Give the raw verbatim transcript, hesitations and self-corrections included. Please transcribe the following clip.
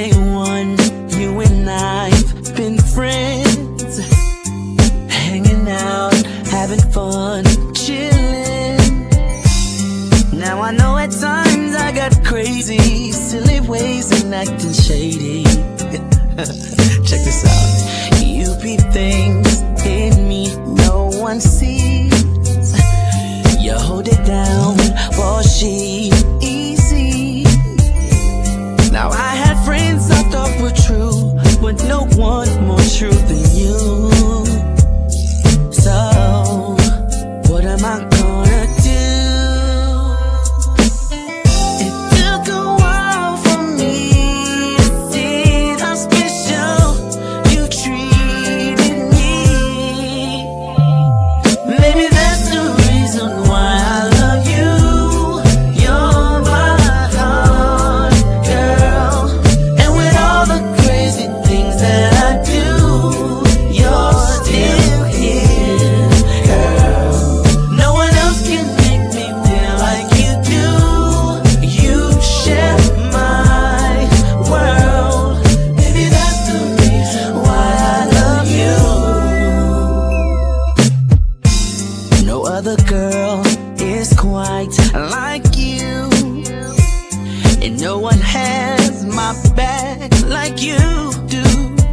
day one, you and I've been friends, hanging out, having fun, chilling. Now I know at times I got crazy, silly ways and acting shady. Check this out. You peep things in me no one sees. You hold it down for she easy. Now I had friends I thought were true, but no one more true than you. So what am I gonna do? It took a while for me to see how special you treated me. Maybe that's the reason why I love you. You're my heart, girl. And with all the crazy things that I do, you're still here, girl. No one else can make me feel like you do. You share my world. Maybe that's the reason why I love you. No other girl is quite like you, and no one has my back like you do.